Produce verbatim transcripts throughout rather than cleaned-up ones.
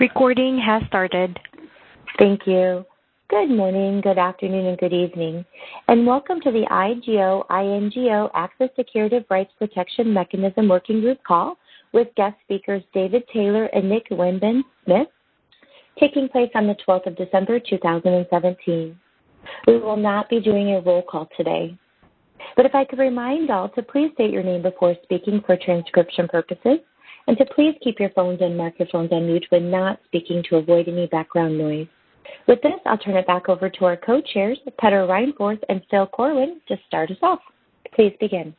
Recording has started. Thank you. Good morning, good afternoon, and good evening, and welcome to the I G O I N G O Access to Curative Rights Protection Mechanism Working Group call with guest speakers David Taylor and Nick Windman Smith, taking place on the twelfth of December, two thousand seventeen. We will not be doing a roll call today, but if I could remind all to please state your name before speaking for transcription purposes, and to please keep your phones and microphones on mute when not speaking to avoid any background noise. With this, I'll turn it back over to our co-chairs, Petter Reinforth and Phil Corwin, to start us off. Please begin.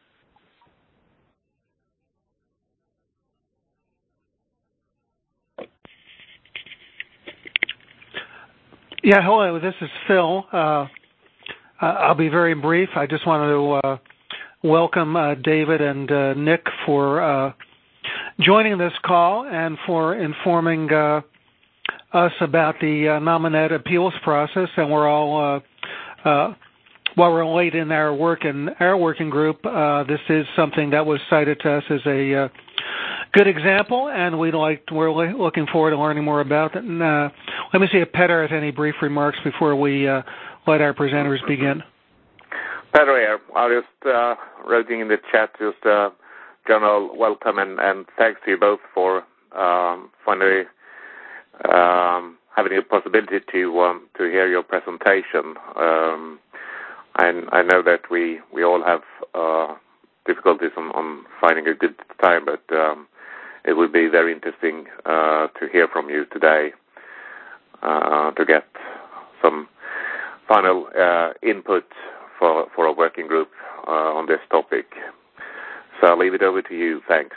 Yeah, hello, this is Phil. Uh, I'll be very brief. I just wanted to uh, welcome uh, David and uh, Nick for uh, joining this call and for informing uh, us about the uh, Nominet appeals process. And we're all, uh, uh, while we're late in our work in our working group, uh, this is something that was cited to us as a uh, good example, and we'd like we're looking forward to learning more about it. And, uh, let me see if Petter has any brief remarks before we uh, let our presenters begin. Petter here. I just uh, writing in the chat just uh, general welcome and, and thanks to you both for um, finally um, having the possibility to um, to hear your presentation. Um, I, I know that we, we all have uh, difficulties on, on finding a good time, but um, it would be very interesting uh, to hear from you today uh, to get some final uh, input for, for a working group uh, on this topic. So I'll leave it over to you. Thanks.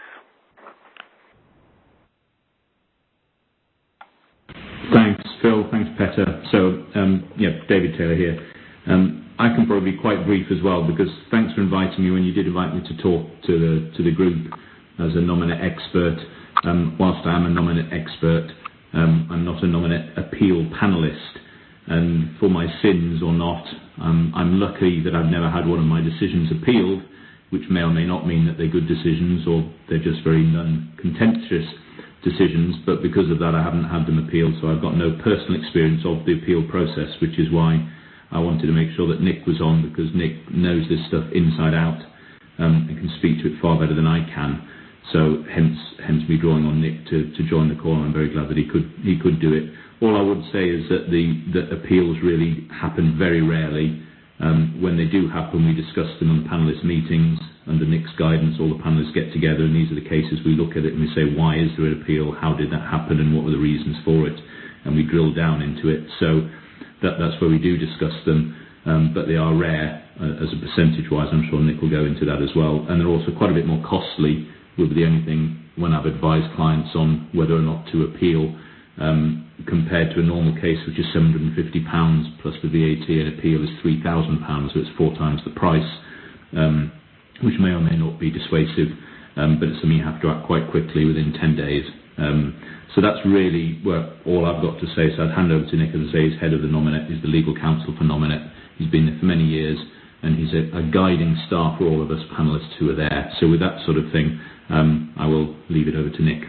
Thanks, Phil. Thanks, Petter. So, um, yeah, David Taylor here. Um, I can probably be quite brief as well, because thanks for inviting me when you did invite me to talk to the to the group as a Nominet expert. Um, whilst I am a Nominet expert, um, I'm not a Nominet appeal panelist. And for my sins or not, um, I'm lucky that I've never had one of my decisions appealed, which may or may not mean that they're good decisions or they're just very non-contentious decisions, but because of that I haven't had them appealed, so I've got no personal experience of the appeal process, which is why I wanted to make sure that Nick was on, because Nick knows this stuff inside out um, and can speak to it far better than I can. So hence hence me drawing on Nick to, to join the call, and I'm very glad that he could he could do it. All I would say is that the that appeals really happen very rarely. Um, when they do happen, we discuss them on panelist meetings. Under Nick's guidance, all the panelists get together, and these are the cases we look at it and we say, why is there an appeal? How did that happen? And what were the reasons for it? And we drill down into it. So that, that's where we do discuss them, um, but they are rare uh, as a percentage-wise. I'm sure Nick will go into that as well. And they're also quite a bit more costly, would be the only thing when I've advised clients on whether or not to appeal, um, compared to a normal case, which is seven hundred fifty pounds plus the V A T, and appeal is three thousand pounds, so it's four times the price, um, which may or may not be dissuasive, um, but it's something you have to act quite quickly within ten days. Um, so that's really where all I've got to say. So I'd hand over to Nick, as I say, he's head of the Nominet, he's the legal counsel for Nominet. He's been there for many years, and he's a, a guiding star for all of us panellists who are there. So with that sort of thing, um, I will leave it over to Nick.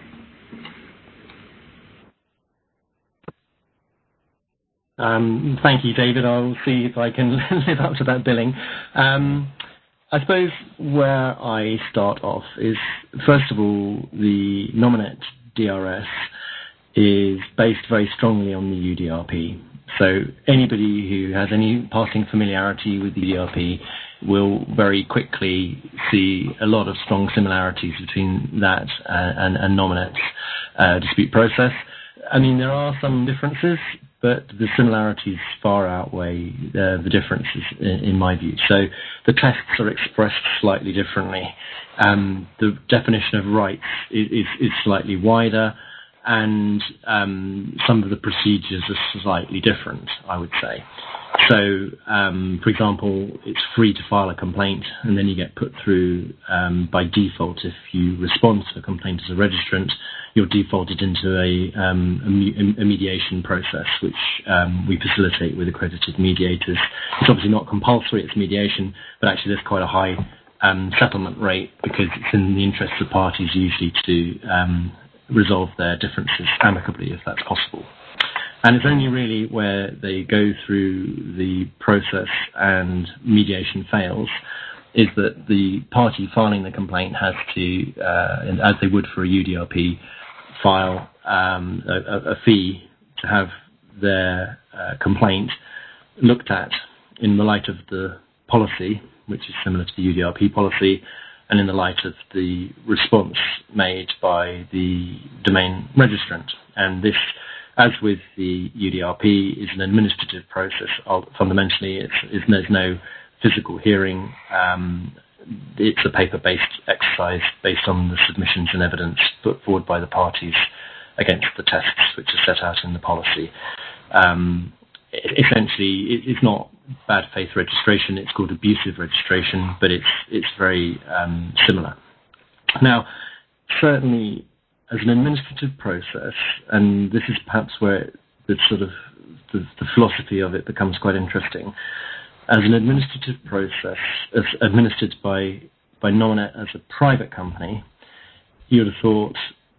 Um, thank you, David. I'll see if I can live up to that billing. Um, I suppose where I start off is, first of all, the Nominet D R S is based very strongly on the U D R P. So anybody who has any passing familiarity with the U D R P will very quickly see a lot of strong similarities between that and, and, and Nominet's uh, dispute process. I mean, there are some differences, but the similarities far outweigh uh, the differences in, in my view. So the tests are expressed slightly differently. Um, the definition of rights is, is, is slightly wider, and um, some of the procedures are slightly different, I would say. So, um, for example, it's free to file a complaint, and then you get put through um, by default. If you respond to a complaint as a registrant, you're defaulted into a, um, a, a mediation process, which um, we facilitate with accredited mediators. It's obviously not compulsory, it's mediation, but actually there's quite a high um, settlement rate, because it's in the interest of parties usually to um, resolve their differences amicably if that's possible. And it's only really where they go through the process and mediation fails is that the party filing the complaint has to, uh, as they would for a U D R P, file um, a, a fee to have their uh, complaint looked at in the light of the policy, which is similar to the U D R P policy, and in the light of the response made by the domain registrant. And this, as with the U D R P, is an administrative process. Fundamentally, it's, it's, there's no physical hearing. Um, it's a paper-based exercise based on the submissions and evidence put forward by the parties against the tests which are set out in the policy. Um, essentially, it, it's not bad faith registration. It's called abusive registration, but it's it's very um, similar. Now, certainly, as an administrative process, and this is perhaps where the sort of the, the philosophy of it becomes quite interesting. As an administrative process, as administered by by Nominet as a private company, you would have thought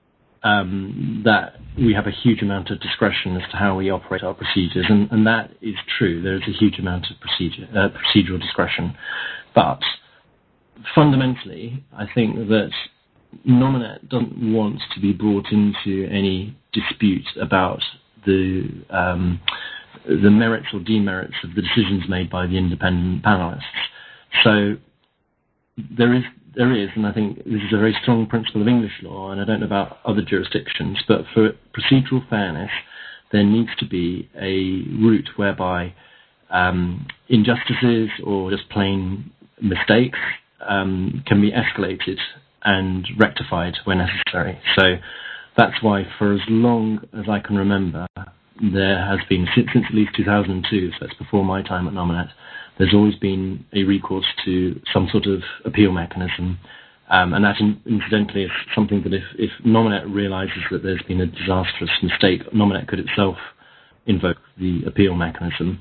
um, that we have a huge amount of discretion as to how we operate our procedures, and, and that is true. There is a huge amount of procedure, uh, procedural discretion, but fundamentally, I think that Nominet doesn't want to be brought into any dispute about the um, the merits or demerits of the decisions made by the independent panelists. So there is, there is, and I think this is a very strong principle of English law, and I don't know about other jurisdictions, but for procedural fairness, there needs to be a route whereby um, injustices or just plain mistakes um, can be escalated and rectified when necessary. So that's why for as long as I can remember, there has been, since, since at least two thousand two, so that's before my time at Nominet, there's always been a recourse to some sort of appeal mechanism. Um, and that, in, incidentally, is something that if, if Nominet realizes that there's been a disastrous mistake, Nominet could itself invoke the appeal mechanism.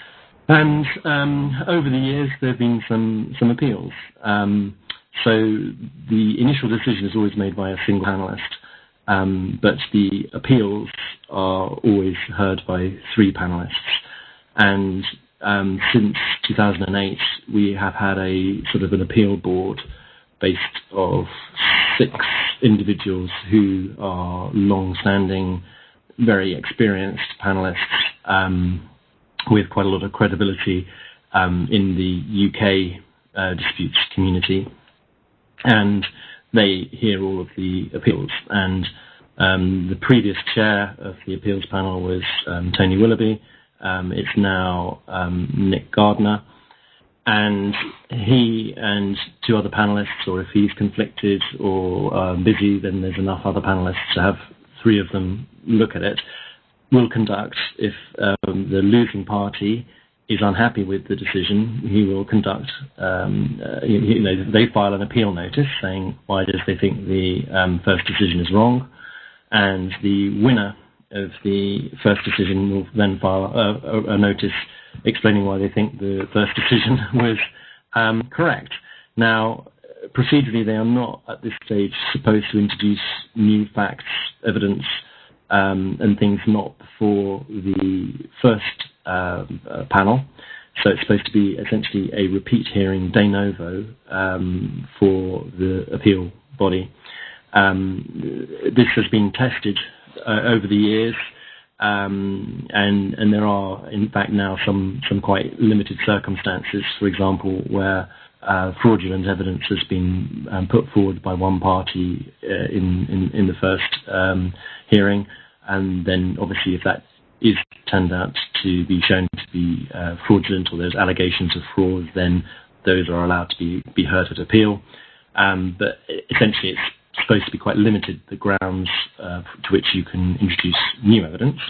And um, over the years, there have been some, some appeals. Um, so the initial decision is always made by a single panelist. Um, but the appeals are always heard by three panelists. And um, since two thousand eight, we have had a sort of an appeal board based of six individuals who are long-standing, very experienced panelists um, with quite a lot of credibility um, in the U K uh, disputes community. And they hear all of the appeals, and um, the previous chair of the appeals panel was um, Tony Willoughby. Um, it's now um, Nick Gardner, and he and two other panelists, or if he's conflicted or uh, busy, then there's enough other panelists to have three of them look at it, will conduct, if um, the losing party is unhappy with the decision, he will conduct, um, uh, you, you know, they file an appeal notice saying why does they think the um, first decision is wrong, and the winner of the first decision will then file a, a notice explaining why they think the first decision was um, correct. Now, procedurally, they are not at this stage supposed to introduce new facts, evidence, um, and things not before the first Uh, uh, panel. So it's supposed to be essentially a repeat hearing de novo um, for the appeal body. Um, this has been tested uh, over the years, um, and and there are in fact now some some quite limited circumstances, for example, where uh, fraudulent evidence has been um, put forward by one party uh, in, in in the first um, hearing, and then obviously if that is turned out to be shown to be uh, fraudulent, or there's allegations of fraud, then those are allowed to be, be heard at appeal. Um, but essentially it's supposed to be quite limited, the grounds uh, to which you can introduce new evidence.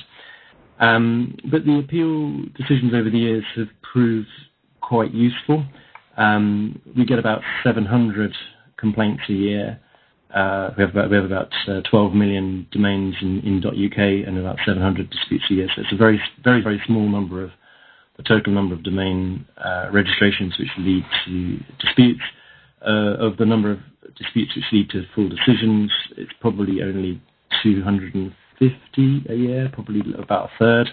Um, but the appeal decisions over the years have proved quite useful. Um, we get about seven hundred complaints a year. Uh, we have about, we have about uh, twelve million domains in, in .uk and about seven hundred disputes a year. So it's a very, very, very small number of the total number of domain uh, registrations which lead to disputes. Uh, of the number of disputes which lead to full decisions, it's probably only two hundred fifty a year, probably about a third.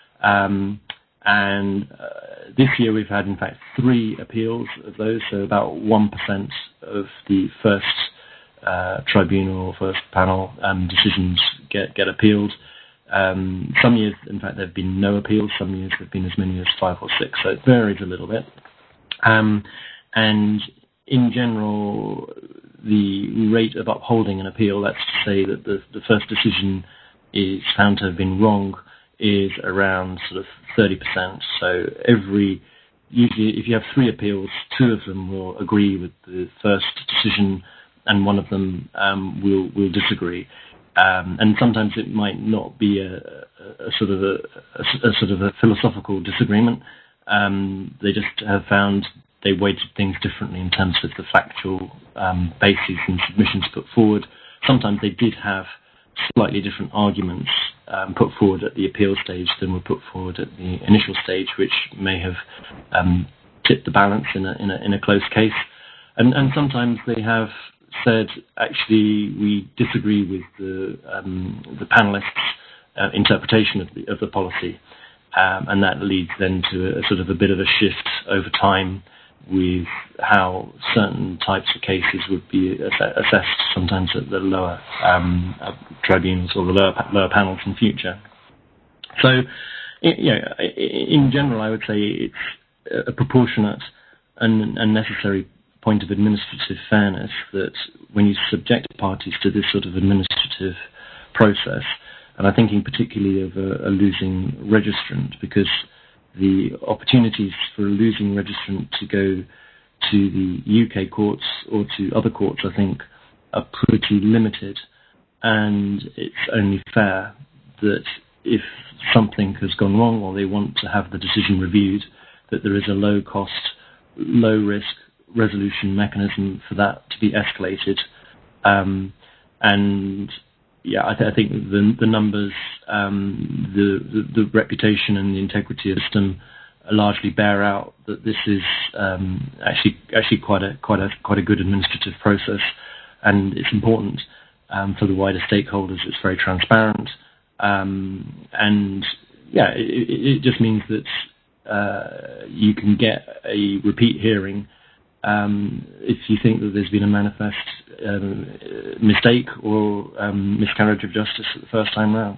Um, and uh, this year we've had, in fact, three appeals of those, so about one percent of the first uh, tribunal or first panel um, decisions get, get appealed. Um, some years, in fact, there have been no appeals. Some years there have been as many as five or six, so it varies a little bit. Um, and in general, the rate of upholding an appeal, that's to say that the, the first decision is found to have been wrong, is around sort of thirty percent. So every, usually if you have three appeals, two of them will agree with the first decision and one of them um, will, will disagree. Um, and sometimes it might not be a, a, a sort of a, a, a sort of a philosophical disagreement. Um, they just have found they weighted things differently in terms of the factual um, bases and submissions put forward. Sometimes they did have slightly different arguments um, put forward at the appeal stage than were put forward at the initial stage, which may have um, tipped the balance in a, in a in a close case. And, and sometimes they have said, actually, we disagree with the um, the panelists' uh, interpretation of the of the policy, um, and that leads then to a, a sort of a bit of a shift over time with how certain types of cases would be ass- assessed sometimes at the lower um, uh, tribunals or the lower, lower panels in future. So, you know, in general, I would say it's a proportionate and, and necessary point of administrative fairness that when you subject parties to this sort of administrative process, and I'm thinking particularly of a, a losing registrant, because the opportunities for a losing registrant to go to the U K courts or to other courts, I think, are pretty limited. And it's only fair that if something has gone wrong or they want to have the decision reviewed, that there is a low-cost, low-risk resolution mechanism for that to be escalated. Um, and Yeah, I, th- I think the the numbers, um, the, the the reputation and the integrity of the system largely bear out that this is um, actually actually quite a quite a quite a good administrative process, and it's important um, for the wider stakeholders. It's very transparent, um, and yeah, it, it just means that uh, you can get a repeat hearing Um, if you think that there's been a manifest um, mistake or um, miscarriage of justice at the first time round.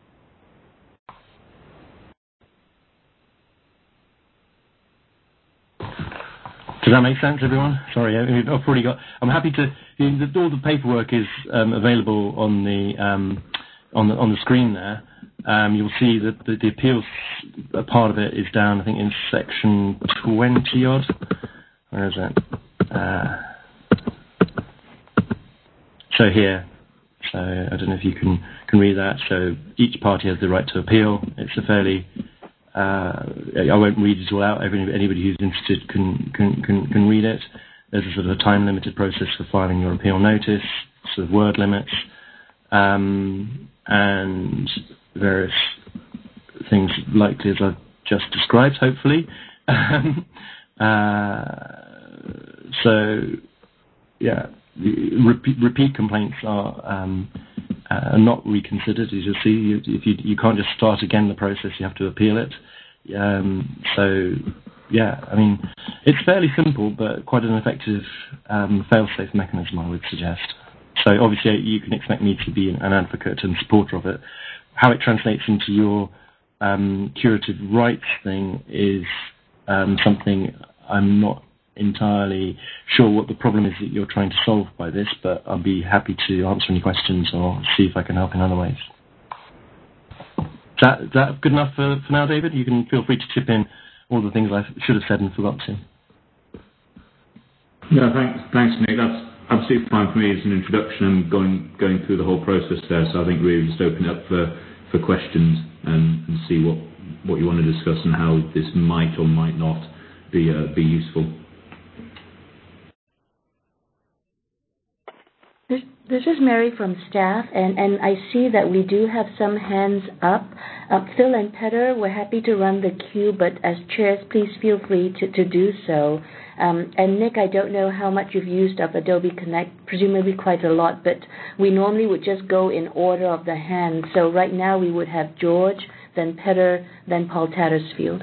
Does that make sense, everyone? Sorry, I've already got. I'm happy to. All the paperwork is um, available on the um, on the on the screen there. Um, you'll see that the, the appeals part of it is down, I think, in section twenty odd. Where is it? Uh, so here, so I don't know if you can, can read that. So each party has the right to appeal. It's a fairly, uh, I won't read it all out. Everybody, anybody who's interested can, can, can, can read it. There's a sort of a time-limited process for filing your appeal notice, sort of word limits, um, and various things likely as I've just described, hopefully. uh, So, yeah, repeat, repeat complaints are um, uh, not reconsidered. As you'll see, you, if you, you can't just start again the process, you have to appeal it. Um, so, yeah, I mean, it's fairly simple, but quite an effective um, fail-safe mechanism, I would suggest. So, obviously, you can expect me to be an advocate and supporter of it. How it translates into your um, curative rights thing is um, something I'm not entirely sure what the problem is that you're trying to solve by this, but I'll be happy to answer any questions or see if I can help in other ways. Is that, is that good enough for, for now, David? You can feel free to chip in all the things I should have said and forgot to. No, thanks, thanks, Nick. That's absolutely fine for me as an introduction and going going through the whole process there. So I think really just open it up for, for questions and, and see what, what you want to discuss and how this might or might not be uh, be useful. There's, This is Mary from staff, and, and I see that we do have some hands up. Uh, Phil and Peter, we're happy to run the queue, but as chairs, please feel free to, to do so. Um, and Nick, I don't know how much you've used of Adobe Connect, presumably quite a lot, but we normally would just go in order of the hands. So right now we would have George, then Peter, then Paul Tattersfield.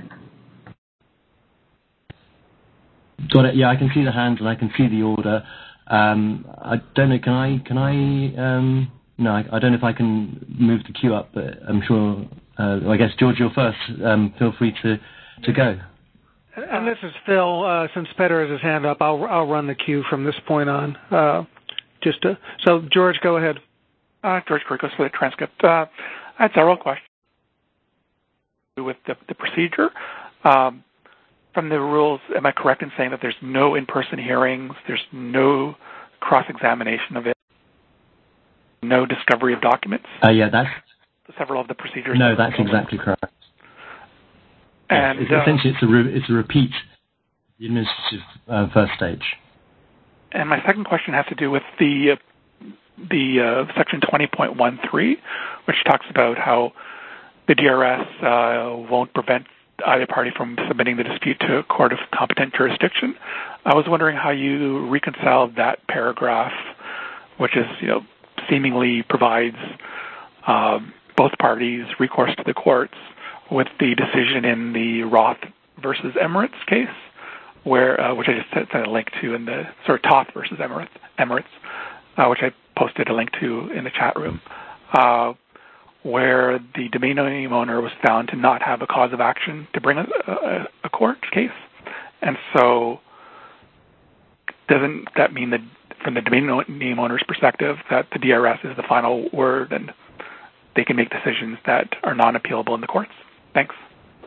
Got it. Yeah, I can see the hands and I can see the order. Um, I don't know. Can I? Can I? Um, no, I, I don't know if I can move the queue up, but I'm sure. Uh, I guess George, you're first. Um, feel free to to go. And this is Phil. Uh, since Peter has his hand up, I'll I'll run the queue from this point on. Uh, just to, so George, go ahead. Uh, George Kirkos for the transcript. Uh, I had several questions with the, the procedure. Um, From the rules, am I correct in saying that there's no in-person hearings, there's no cross-examination of it, no discovery of documents? Uh, yeah, that's... Several of the procedures... No, that's exactly correct. And yes, it's, uh, essentially, it's a, re- it's a repeat of the administrative uh, first stage. And my second question has to do with the, uh, the uh, section twenty point one three, which talks about how the D R S uh, won't prevent either party from submitting the dispute to a court of competent jurisdiction. I was wondering how you reconciled that paragraph, which is, you know, seemingly provides uh, both parties recourse to the courts, with the decision in the Roth versus Emirates case, where uh, which I just sent a link to in the sorry Toth versus Emirates, Emirates, uh, which I posted a link to in the chat room. Uh, where the domain name owner was found to not have a cause of action to bring a, a, a court case. And so doesn't that mean that from the domain name owner's perspective that the D R S is the final word and they can make decisions that are non-appealable in the courts? Thanks.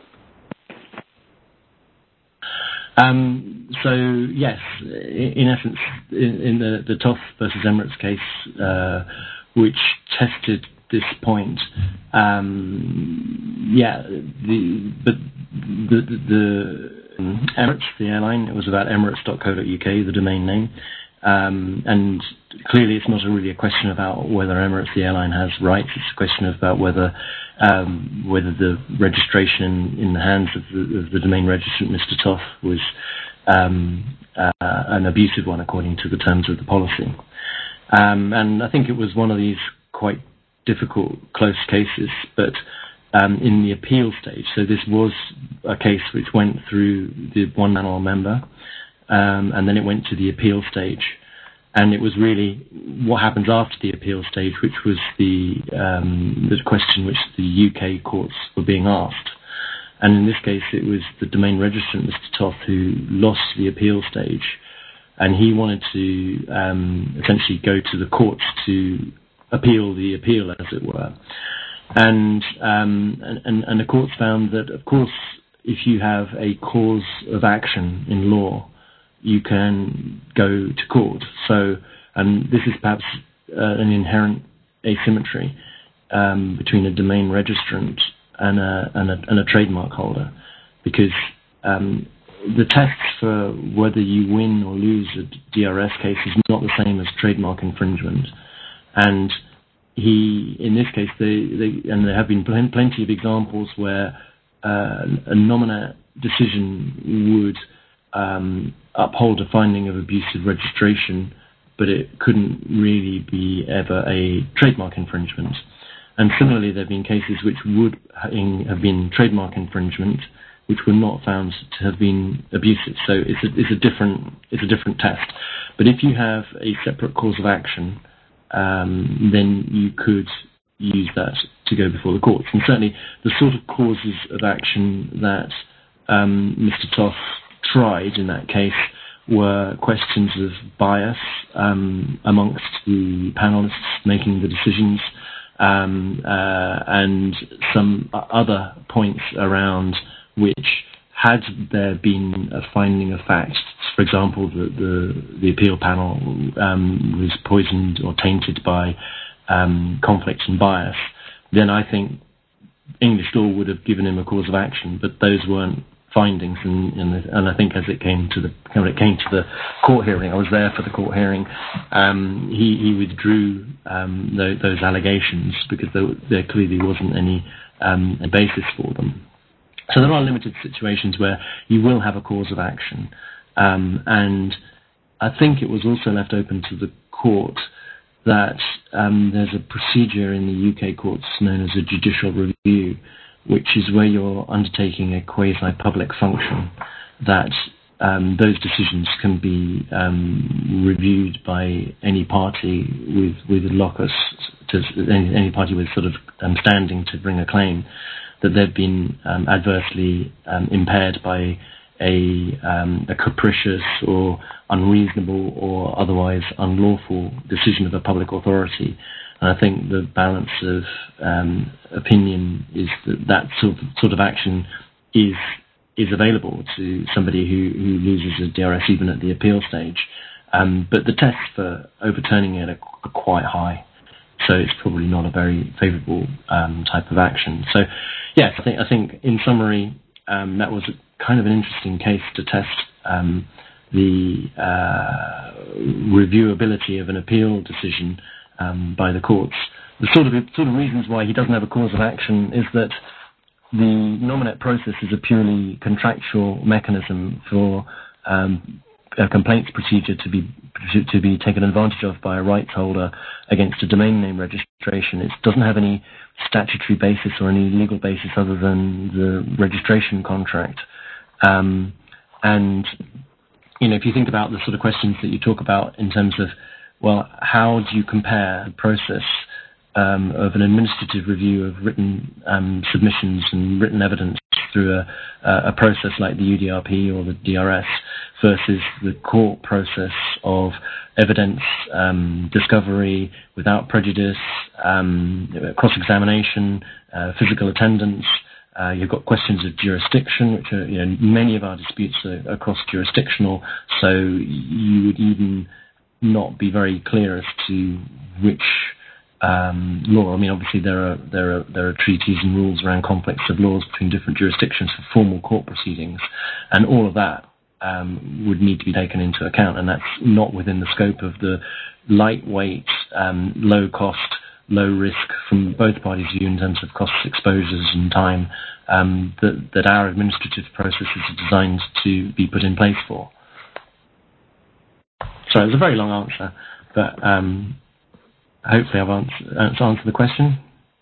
Um, so, yes, in, in essence, in, in the, the Toth versus Emirates case, uh, which tested this point, um, yeah, the but the, the, the um, Emirates, the airline, it was about emirates dot co dot U K, the domain name, um, and clearly it's not a really a question about whether Emirates, the airline, has rights. It's a question about whether um, whether the registration in, in the hands of the, of the domain registrant, Mister Toth, was um, uh, an abusive one according to the terms of the policy. Um, and I think it was one of these quite difficult, close cases, but um, in the appeal stage. So this was a case which went through the one panel member, um, and then it went to the appeal stage. And it was really what happens after the appeal stage, which was the um, the question which the U K courts were being asked. And in this case, it was the domain registrant, Mister Toth, who lost the appeal stage, and he wanted to um, essentially go to the courts to appeal the appeal, as it were. And, um, and and the courts found that, of course, if you have a cause of action in law, you can go to court. So, and this is perhaps uh, an inherent asymmetry um, between a domain registrant and a, and a, and a trademark holder, because um, the tests for whether you win or lose a D R S case is not the same as trademark infringement. And he, in this case, they, they and there have been pl- plenty of examples where uh, a nominate decision would um, uphold a finding of abusive registration, but it couldn't really be ever a trademark infringement. And similarly, there have been cases which would have been trademark infringement, which were not found to have been abusive. So it's a, it's a different it's a different test. But if you have a separate cause of action, um, then you could use that to go before the courts. And certainly the sort of causes of action that um, Mister Toth tried in that case were questions of bias um, amongst the panelists making the decisions, um, uh, and some other points around which, had there been a finding of fact, for example, the the, the appeal panel um, was poisoned or tainted by um, conflict and bias, then I think English law would have given him a cause of action, but those weren't findings, and, and, and I think as it came to the when it came to the court hearing, I was there for the court hearing. Um, he, he withdrew um, those, those allegations because there, there clearly wasn't any um, a basis for them. So there are limited situations where you will have a cause of action, um, and I think it was also left open to the court that um, there's a procedure in the U K courts known as a judicial review, which is where you're undertaking a quasi-public function, that um, those decisions can be um, reviewed by any party with with locus, to any, any party with sort of um, standing to bring a claim that they've been um, adversely um, impaired by a, um, a capricious or unreasonable or otherwise unlawful decision of a public authority. And I think the balance of um, opinion is that that sort of, sort of action is is available to somebody who, who loses a D R S even at the appeal stage. Um, but the tests for overturning it are, are quite high. So it's probably not a very favourable um, type of action. So, yes, I think I think in summary, um, that was a, kind of an interesting case to test um, the uh, reviewability of an appeal decision um, by the courts. The sort of sort of reasons why he doesn't have a cause of action is that the nominate process is a purely contractual mechanism for um, a complaints procedure to be to be taken advantage of by a rights holder against a domain name registration. It doesn't have any statutory basis or any legal basis other than the registration contract. Um, and, you know, if you think about the sort of questions that you talk about in terms of, well, how do you compare the process um, of an administrative review of written um, submissions and written evidence through a, a process like the U D R P or the D R S versus the court process of evidence um, discovery without prejudice, um, cross-examination, uh, physical attendance. Uh, you've got questions of jurisdiction, which are, you know, many of our disputes are, are cross-jurisdictional, so you would even not be very clear as to which Um, law. I mean, obviously there are there are there are treaties and rules around conflicts of laws between different jurisdictions for formal court proceedings, and all of that um, would need to be taken into account, and that's not within the scope of the lightweight, um, low cost, low risk from both parties' view in terms of costs, exposures, and time um, that that our administrative processes are designed to be put in place for. So it was a very long answer, but. Um, Hopefully I've answered, answered the question.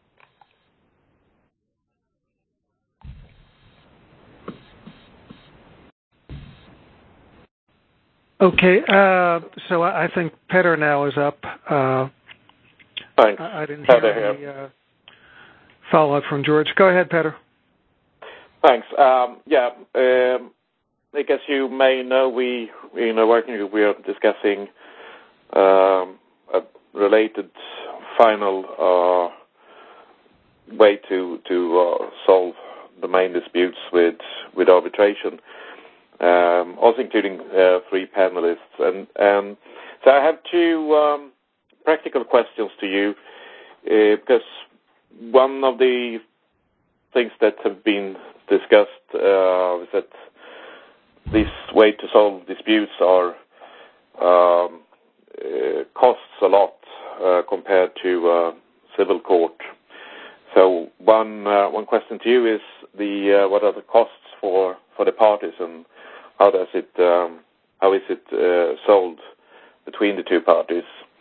Okay, uh, so I think Peter now is up. Uh, Thanks. I, I didn't Peter hear any uh, follow-up from George. Go ahead, Peter. Thanks. Um, yeah, um, I guess you may know we, in a working group, we are discussing um, a related final uh, way to to uh, solve domain disputes with with arbitration, um, also including uh, three panelists. And um, so I have two um, practical questions to you, uh, because one of the things that have been discussed uh, is that this way to solve disputes are um, uh, costs a lot uh, compared to uh, civil court. So one uh, one question to you is the uh, what are the costs for, for the parties, and how does it um, how is it uh, sold between the two parties?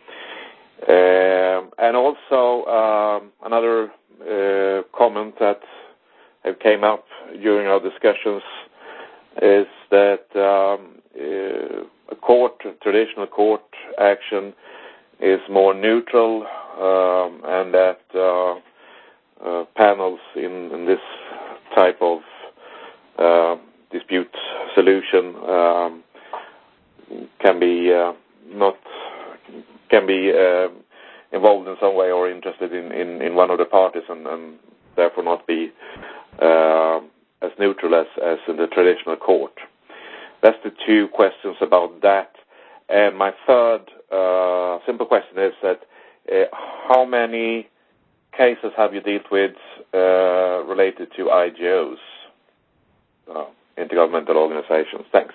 Um, and also um, another uh, comment that came up during our discussions is that um, uh, a court, traditional court action is more neutral, um, and that uh, uh, panels in, in this type of uh, dispute solution um, can be uh, not can be uh, involved in some way or interested in, in, in one of the parties, and, and therefore not be uh, as neutral as, as in the traditional court. That's the two questions about that. And my third uh, simple question is that uh, how many cases have you dealt with uh, related to I G Os? Uh, intergovernmental organizations? Thanks.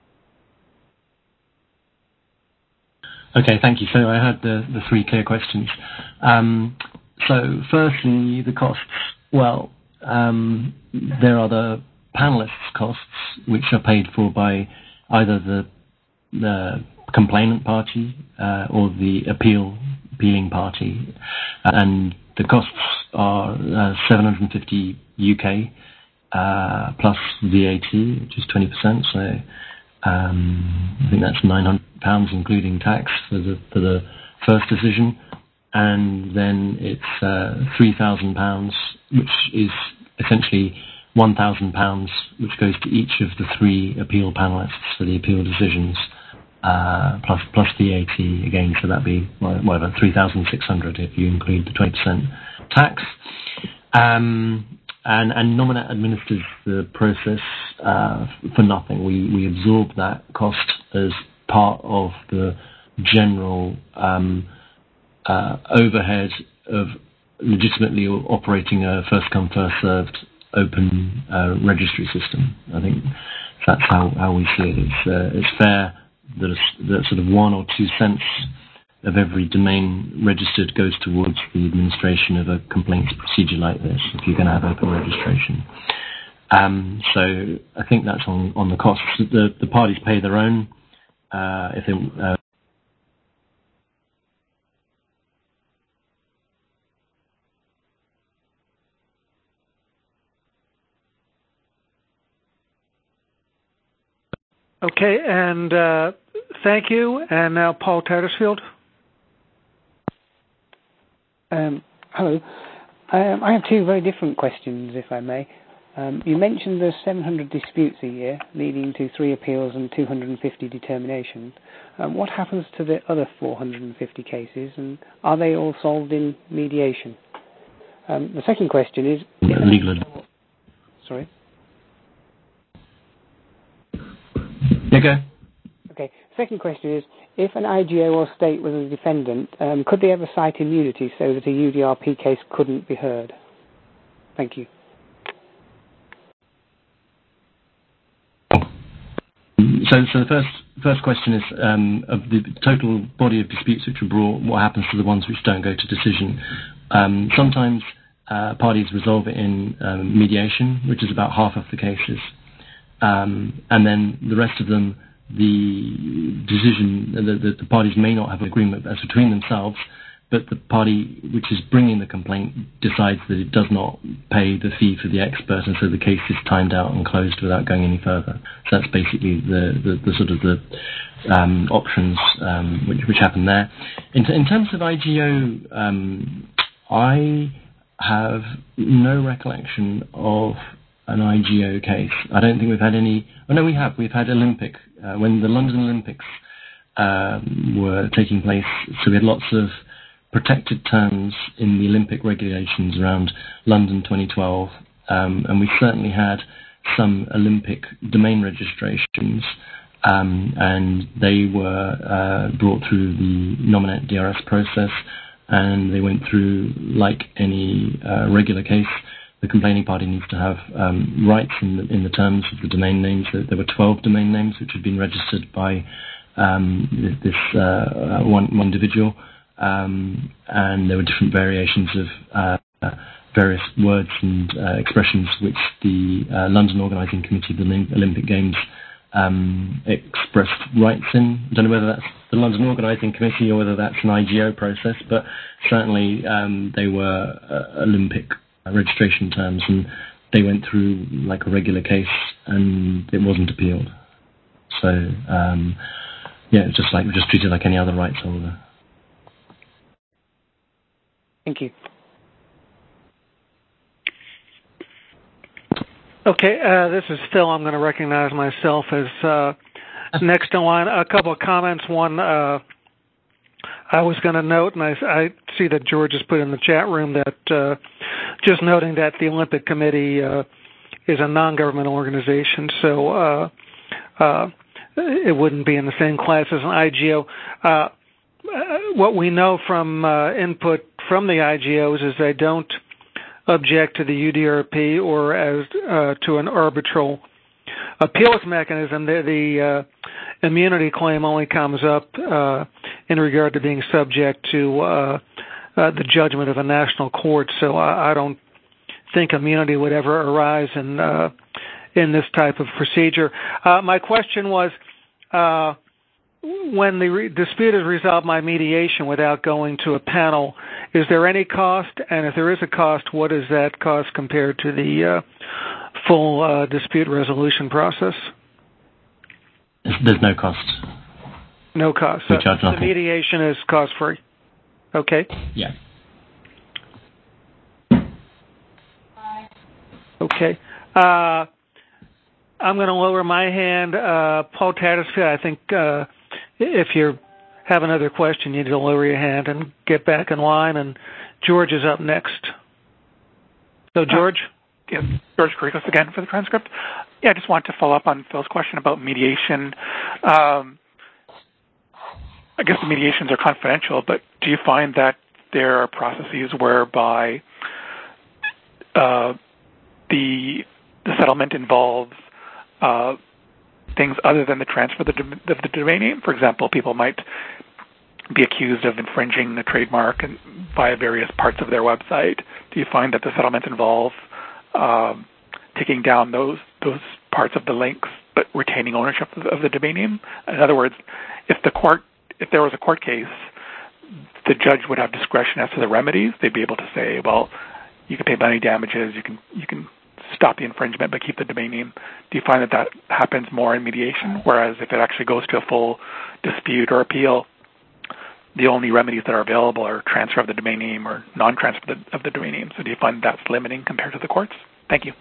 Okay, thank you. So I had the, the three clear questions. Um, so firstly, the costs. Well, um, there are the panelists' costs, which are paid for by either the, the complainant party uh, or the appeal appealing party, and the costs are uh, seven hundred fifty U K uh, plus V A T, which is twenty percent. So um, I think that's nine hundred pounds, including tax, for the for the first decision, and then it's uh, three thousand pounds, which is essentially one thousand pounds, which goes to each of the three appeal panelists for the appeal decisions, uh, plus plus V A T again, so that'd be whatever three thousand six hundred if you include the twenty percent tax. Um, and and Nominet administers the process uh, for nothing. We we absorb that cost as part of the general um, uh, overhead of legitimately operating a first-come, first-served open uh, registry system. I think that's how, how we see it. It's, uh, it's fair that, a, that sort of one or two cents of every domain registered goes towards the administration of a complaints procedure like this, if you're going to have open registration. Um, so I think that's on, on the costs. The, the parties pay their own. Uh, if they, uh, Okay, and uh, thank you. And now Paul Tattersfield. Um, hello. Um, I have two very different questions, if I may. Um, you mentioned there's seven hundred disputes a year, leading to three appeals and two hundred fifty determinations. Um, what happens to the other four hundred fifty cases, and are they all solved in mediation? Um, the second question is... Legal advice. Sorry? Yeah, go. Okay. Second question is, if an I G O or state was a defendant, um, could they ever cite immunity so that a U D R P case couldn't be heard? Thank you. So, so the first first question is um, of the total body of disputes which are brought, what happens to the ones which don't go to decision? Um, sometimes uh, parties resolve it in um, mediation, which is about half of the cases, um, and then the rest of them, the decision, the, the, the parties may not have an agreement as between themselves, but the party which is bringing the complaint decides that it does not pay the fee for the expert, and so the case is timed out and closed without going any further. So that's basically the, the, the sort of the um, options um, which, which happen there. In, in terms of I G O, um, I have no recollection of an I G O case. I don't think we've had any. Oh no, we have. We've had Olympic uh, when the London Olympics um, were taking place. So we had lots of protected terms in the Olympic regulations around London twenty twelve, um, and we certainly had some Olympic domain registrations, um, and they were uh, brought through the Nominet D R S process, and they went through like any uh, regular case. The complaining party needs to have um, rights in the, in the terms of the domain names. There were twelve domain names which had been registered by um, this uh, one, one individual. Um, and there were different variations of uh, various words and uh, expressions which the uh, London Organising Committee of the Olympic Games um, expressed rights in. I don't know whether that's the London Organising Committee or whether that's an I G O process, but certainly um, they were uh, Olympic registration terms, and they went through like a regular case, and it wasn't appealed. So um, yeah, it's just like just treated like any other rights holder. Thank you. Okay, uh, this is Phil. I'm going to recognize myself as uh, next in line. A couple of comments. One, uh, I was going to note, and I, I see that George has put in the chat room that uh, just noting that the Olympic Committee uh, is a non-governmental organization, so uh, uh, it wouldn't be in the same class as an I G O. Uh, what we know from uh, input from the I G Os is they don't object to the U D R P or as uh, to an arbitral appeals mechanism, the, the uh, immunity claim only comes up uh, in regard to being subject to uh, uh, the judgment of a national court. So I, I don't think immunity would ever arise in uh, in this type of procedure. Uh, my question was, uh, when the re- dispute is resolved by mediation without going to a panel, is there any cost? And if there is a cost, what is that cost compared to the uh, full uh, dispute resolution process? There's no cost. No cost. We charge nothing. The mediation is cost-free. Okay. Yeah. Okay. Uh, I'm going to lower my hand. Uh, Paul Tattersfield, I think uh, if you have another question, you need to lower your hand and get back in line. And George is up next. So, George? Uh, yeah, George Karikos again for the transcript. Yeah, I just want to follow up on Phil's question about mediation. Um, I guess the mediations are confidential, but do you find that there are processes whereby uh, the the settlement involves uh, things other than the transfer of the, of the domain name? For example, people might be accused of infringing the trademark and via various parts of their website. Do you find that the settlements involve um, taking down those those parts of the links but retaining ownership of, of the domain name? In other words, if the court if there was a court case, the judge would have discretion as to the remedies. They'd be able to say, well, you can pay money damages, you can you can stop the infringement but keep the domain name. Do you find that that happens more in mediation, whereas if it actually goes to a full dispute or appeal, the only remedies that are available are transfer of the domain name or non-transfer of the, of the domain name? So do you find that's limiting compared to the courts? Thank you.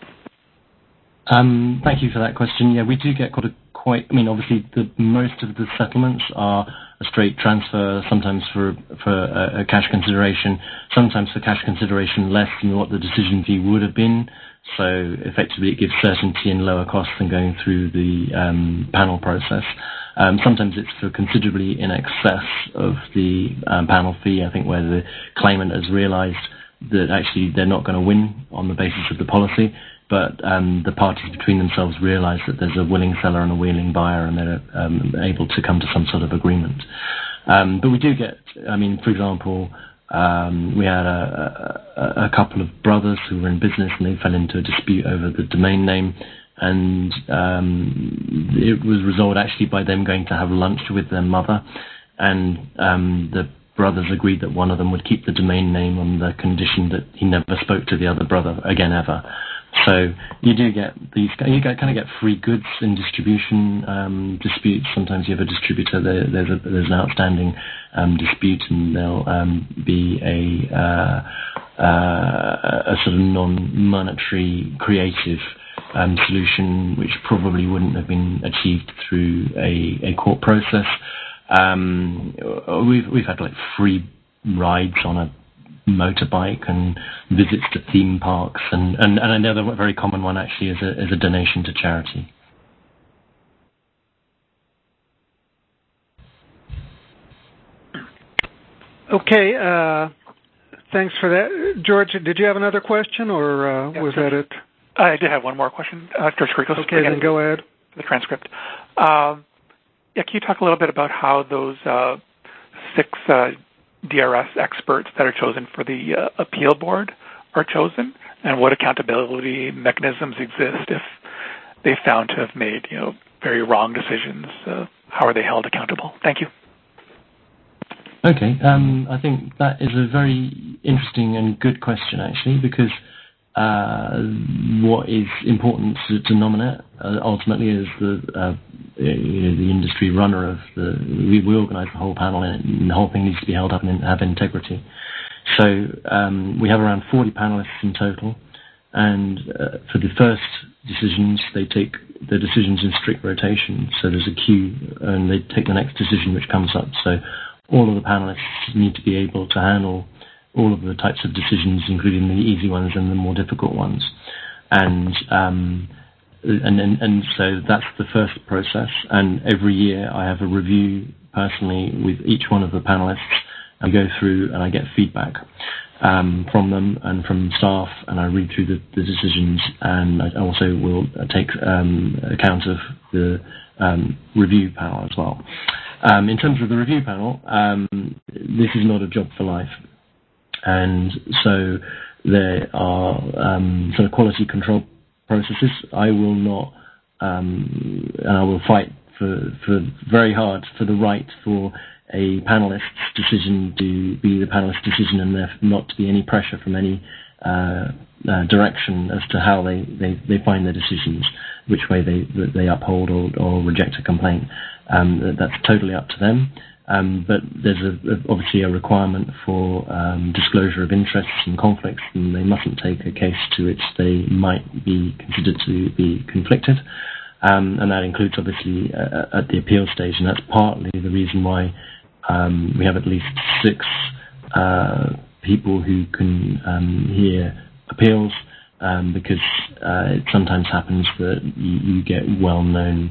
Um, thank you for that question. Yeah, we do get quite a quite. I mean, obviously, the most of the settlements are a straight transfer. Sometimes for for a, a cash consideration. Sometimes for cash consideration less than what the decision fee would have been. So effectively, it gives certainty and lower costs than going through the um, panel process. Um, sometimes it's for considerably in excess of the um, panel fee. I think where the claimant has realised that actually they're not going to win on the basis of the policy. But um, the parties between themselves realise that there's a willing seller and a willing buyer, and they're um, able to come to some sort of agreement. Um, but we do get, I mean, for example, um, we had a, a, a couple of brothers who were in business, and they fell into a dispute over the domain name, and um, it was resolved actually by them going to have lunch with their mother, and um, the brothers agreed that one of them would keep the domain name on the condition that he never spoke to the other brother again ever. So you do get these, you get, kind of get free goods in distribution um, disputes. Sometimes you have a distributor, there, there's, a, there's an outstanding um, dispute, and there'll um, be a, uh, uh, a sort of non-monetary creative um, solution which probably wouldn't have been achieved through a, a court process. Um, we've, we've had like free rides on a motorbike and visits to theme parks, and, and, and another very common one actually is a, is a donation to charity. Okay, uh, thanks for that. George, did you have another question, or uh, yeah, was George, that it? I did have one more question. Uh, George Karikos. Okay, then go ahead. The transcript. Um, yeah, can you talk a little bit about how those uh, six uh, D R S experts that are chosen for the uh, appeal board are chosen, and what accountability mechanisms exist if they found to have made, you know, very wrong decisions? Uh, how are they held accountable? Thank you. Okay, um, I think that is a very interesting and good question, actually, because uh, what is important to, to nominate uh, ultimately is the uh, you know, the industry runner of the. We, we organise the whole panel, and the whole thing needs to be held up and have integrity. So um, we have around forty panelists in total, and uh, for the first decisions, they take the decisions in strict rotation. So there's a queue, and they take the next decision which comes up. So all of the panelists need to be able to handle all of the types of decisions, including the easy ones and the more difficult ones. And um, and, and and so that's the first process. And every year I have a review personally with each one of the panelists. I go through and I get feedback. um, from them and from staff, and I read through the, the decisions, and I also will take um, account of the um, review panel as well. Um, in terms of the review panel, um, this is not a job for life, and so there are um, sort of quality control processes. I will not, um, and I will fight for, for very hard for the right for a panelist's decision to be the panelist's decision, and there not to be any pressure from any uh, uh, direction as to how they, they, they find their decisions, which way they they uphold or, or reject a complaint. Um, that's totally up to them. Um, but there's a, a, obviously a requirement for um, disclosure of interests and conflicts, and they mustn't take a case to which they might be considered to be conflicted. Um, and that includes, obviously, uh, at the appeal stage, and that's partly the reason why um, we have at least six uh, people who can um, hear appeals, um, because uh, it sometimes happens that you, you get well-known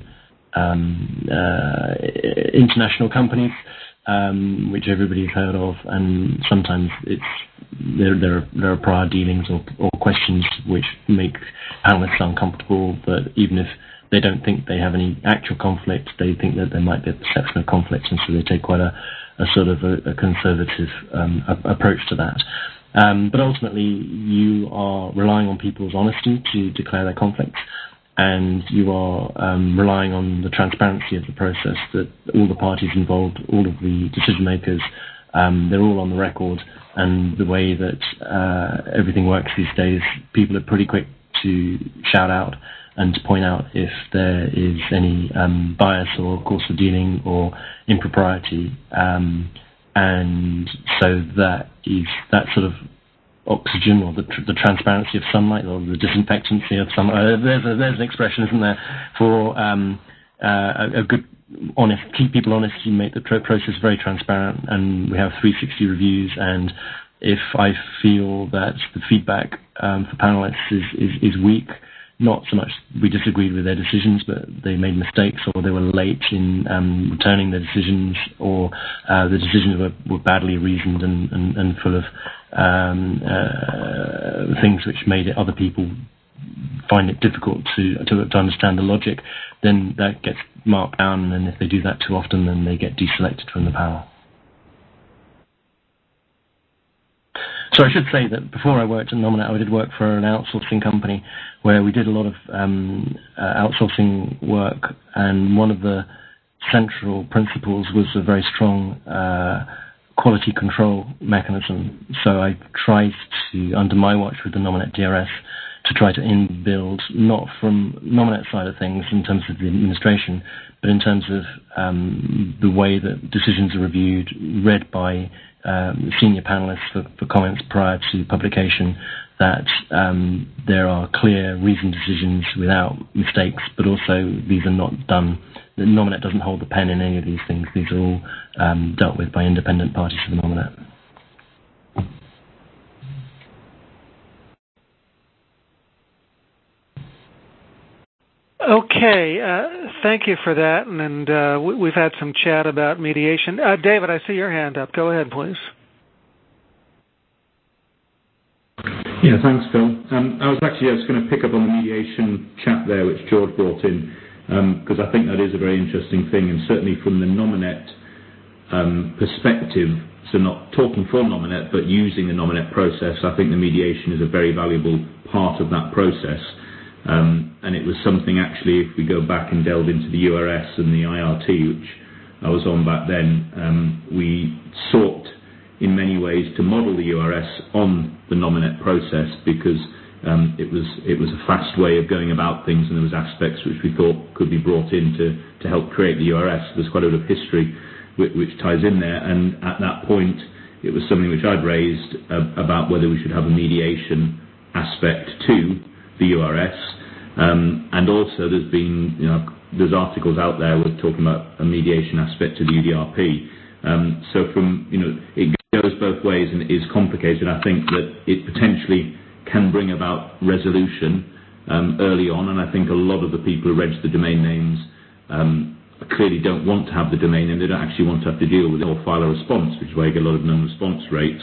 Um, uh, international companies, um, which everybody's heard of, and sometimes it's there. There are, there are prior dealings or, or questions which make panelists uncomfortable. But even if they don't think they have any actual conflict, they think that there might be a perception of conflict, and so they take quite a, a sort of a, a conservative um, a, approach to that. Um, but ultimately, you are relying on people's honesty to declare their conflicts, and you are um, relying on the transparency of the process, that all the parties involved, all of the decision makers, um, they're all on the record, and the way that uh, everything works these days, people are pretty quick to shout out and to point out if there is any um, bias or course of dealing or impropriety, um, and so that is that sort of oxygen, or the, tr- the transparency of sunlight, or the disinfectancy of sunlight. Uh, there's, a, there's an expression, isn't there, for um, uh, a, a good, honest, keep people honest. You make the tr- process very transparent, and we have three sixty reviews. And if I feel that the feedback um, for panelists is, is, is weak, not so much we disagreed with their decisions, but they made mistakes, or they were late in um, returning their decisions, or uh, the decisions were, were badly reasoned and, and, and full of um, uh, things which made it, other people find it difficult to, to to understand the logic, then that gets marked down, and if they do that too often, then they get deselected from the panel. So I should say that before I worked at Nominet, I did work for an outsourcing company where we did a lot of um, uh, outsourcing work, and one of the central principles was a very strong uh, quality control mechanism. So I tried to, under my watch with the Nominet D R S, to try to inbuild, not from Nominet's side of things in terms of the administration, but in terms of um, the way that decisions are reviewed, read by um, senior panelists for, for comments prior to publication, that um, there are clear, reasoned decisions without mistakes, but also these are not done. The Nominet doesn't hold the pen in any of these things. These are all um, dealt with by independent parties to the Nominet. Okay, uh, thank you for that, and, and uh, we, we've had some chat about mediation. Uh, David, I see your hand up. Go ahead, please. Yeah, thanks, Phil. Um, I was actually just going to pick up on the mediation chat there, which George brought in, because um, I think that is a very interesting thing, and certainly from the Nominet um, perspective, so not talking for Nominet, but using the Nominet process, I think the mediation is a very valuable part of that process. Um, and it was something, actually, if we go back and delve into the U R S and the I R T, which I was on back then, um, we sought in many ways to model the U R S on the Nominet process, because um, it was it was a fast way of going about things, and there was aspects which we thought could be brought in to, to help create the U R S. There's quite a lot of history which, which ties in there, and at that point it was something which I'd raised uh, about whether we should have a mediation aspect to the U R S, um, and also there's been, you know, there's articles out there with talking about a mediation aspect to the U D R P. Um, so from, you know, it goes both ways and it is complicated. I think that it potentially can bring about resolution um, early on, and I think a lot of the people who register domain names um, clearly don't want to have the domain name. They don't actually want to have to deal with it or file a response, which is why you get a lot of non-response rates.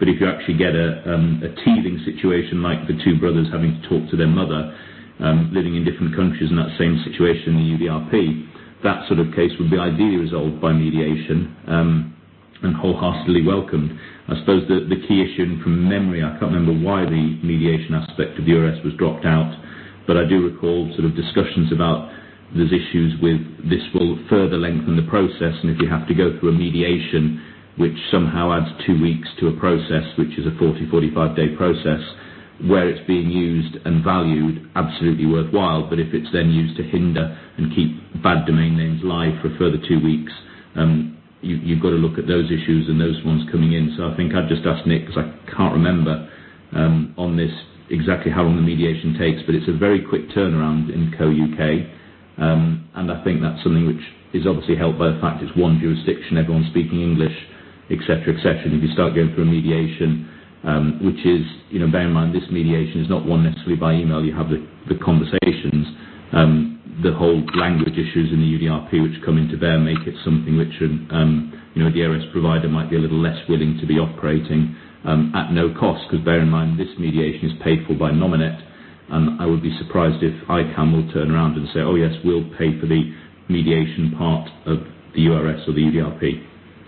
But if you actually get a, um, a teething situation like the two brothers having to talk to their mother, um, living in different countries in that same situation in the U D R P, that sort of case would be ideally resolved by mediation um, and wholeheartedly welcomed. I suppose the, the key issue, and from memory, I can't remember why the mediation aspect of the U R S was dropped out, but I do recall sort of discussions about there's issues with this will further lengthen the process, and if you have to go through a mediation which somehow adds two weeks to a process which is a forty, forty-five day process, where it's being used and valued, absolutely worthwhile, but if it's then used to hinder and keep bad domain names live for a further two weeks, um, you, you've got to look at those issues and those ones coming in. So I think I'd just ask Nick, because I can't remember um, on this exactly how long the mediation takes, but it's a very quick turnaround in Co U K, um, and I think that's something which is obviously helped by the fact it's one jurisdiction, everyone's speaking English, et cetera, et cetera. And if you start going through a mediation, um, which is, you know, bear in mind this mediation is not one necessarily by email, you have the, the conversations, um, the whole language issues in the U D R P which come into bear make it something which, um, you know, a D R S provider might be a little less willing to be operating um, at no cost, because bear in mind this mediation is paid for by Nominet, and I would be surprised if I C A M will turn around and say, oh yes, we'll pay for the mediation part of the U R S or the U D R P.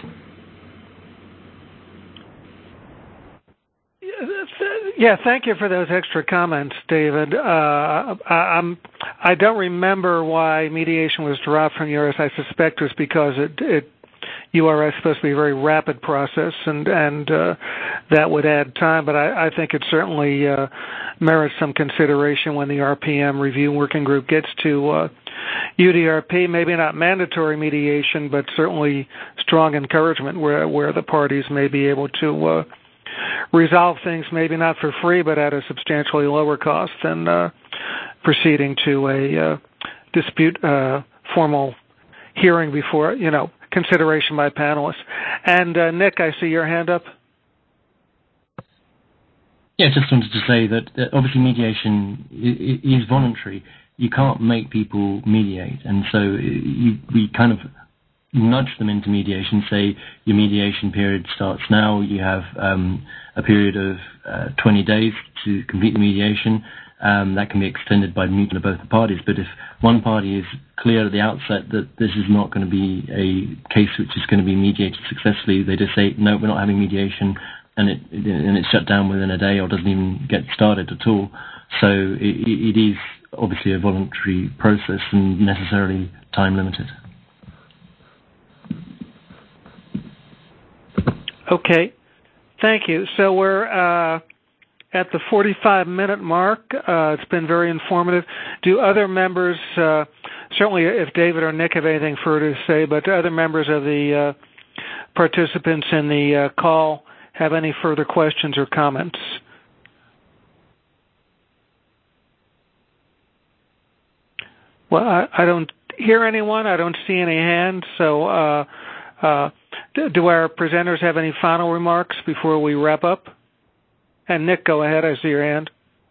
Yeah, thank you for those extra comments, David. Uh, I, I'm, I don't remember why mediation was dropped from U R S. I suspect it was because it, it U R S is supposed to be a very rapid process, and, and uh, that would add time, but I, I think it certainly uh, merits some consideration when the R P M review working group gets to uh, U D R P, maybe not mandatory mediation, but certainly strong encouragement where, where the parties may be able to uh, resolve things, maybe not for free, but at a substantially lower cost than uh, proceeding to a uh, dispute uh, formal hearing before, you know, consideration by panelists. And uh, Nick, I see your hand up. Yeah, just wanted to say that uh, obviously mediation is voluntary. You can't make people mediate, and so you, we kind of nudge them into mediation, say your mediation period starts now, you have um, a period of uh, twenty days to complete the mediation. Um, that can be extended by mutual of both the parties, but if one party is clear at the outset that this is not going to be a case which is going to be mediated successfully, they just say, no, we're not having mediation, and it and it's shut down within a day or doesn't even get started at all. So it, it is obviously a voluntary process and necessarily time limited. Okay, thank you. So we're uh, at the forty-five minute mark. Uh, it's been very informative. Do other members, uh, certainly if David or Nick have anything further to say, but do other members of the uh, participants in the uh, call have any further questions or comments? Well, I, I don't hear anyone. I don't see any hands. So uh, uh, do, do our presenters have any final remarks before we wrap up? And Nick, go ahead. I see your hand.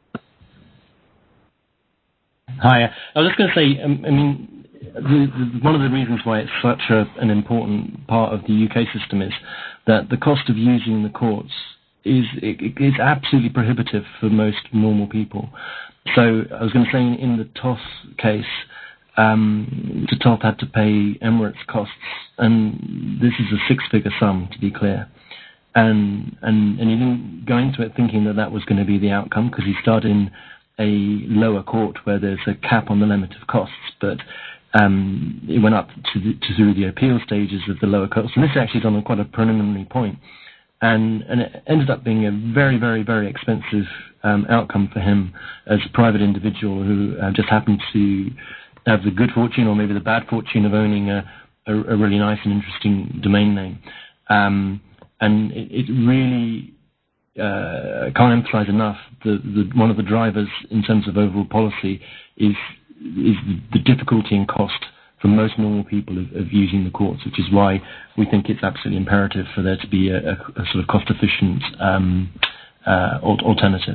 Hi. I was just going to say, um, I mean, the, the, one of the reasons why it's such a, an important part of the U K system is that the cost of using the courts is it, is absolutely prohibitive for most normal people. So I was going to say in, in the T O S case, um, T O T had to pay Emirates costs, and this is a six-figure sum, to be clear. And and and he didn't go into it thinking that that was going to be the outcome, because he started in a lower court where there's a cap on the limit of costs, but um, it went up to, the, to through the appeal stages of the lower courts, and this is actually on a quite a preliminary point. And, and it ended up being a very, very, very expensive um, outcome for him as a private individual who uh, just happened to have the good fortune, or maybe the bad fortune, of owning a, a, a really nice and interesting domain name. Um, and it, it really uh, can't emphasize enough the, the one of the drivers in terms of overall policy is is the difficulty and cost for most normal people of, of using the courts, which is why we think it's absolutely imperative for there to be a, a, a sort of cost-efficient um, uh, alternative.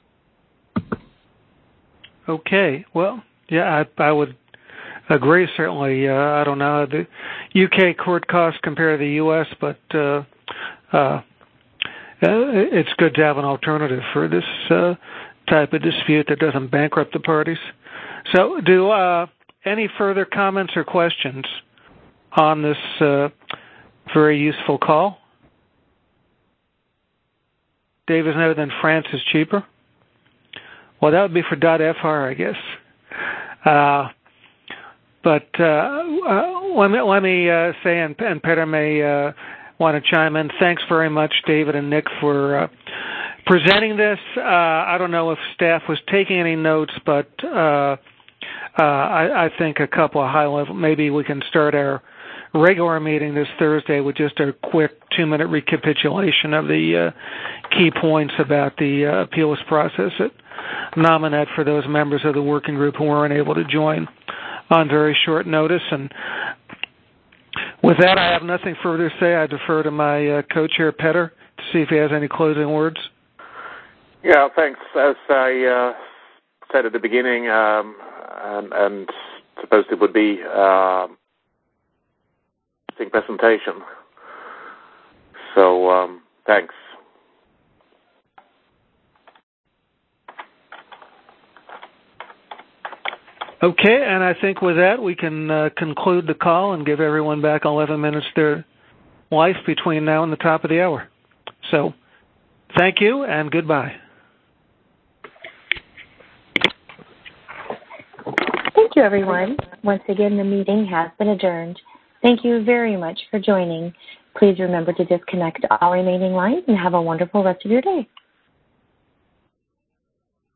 Okay. Well, yeah, I, I would agree, certainly. Uh, I don't know the U K court costs compared to the U S, but uh, uh, it's good to have an alternative for this uh, type of dispute that doesn't bankrupt the parties. So do uh, any further comments or questions on this uh, very useful call? Dave is noted that France is cheaper. Well, that would be for .fr, I guess. Uh, but uh, uh, let me, let me uh, say, and, and Peter may uh, want to chime in, thanks very much, David and Nick, for uh, presenting this. Uh, I don't know if staff was taking any notes, but uh, uh, I, I think a couple of high-level, maybe we can start our regular meeting this Thursday with just a quick two-minute recapitulation of the uh, key points about the uh, appeals process at Nominet for those members of the working group who weren't able to join on very short notice. And with that, I have nothing further to say. I defer to my uh, co-chair, Petter, to see if he has any closing words. Yeah, thanks. As I uh, said at the beginning, um, and, and supposed it would be uh, presentation. So, um, thanks. Okay, and I think with that we can uh, conclude the call and give everyone back eleven minutes their life between now and the top of the hour. So, thank you and goodbye. Thank you, everyone. Once again, the meeting has been adjourned. Thank you very much for joining. Please remember to disconnect all remaining lines and have a wonderful rest of your day.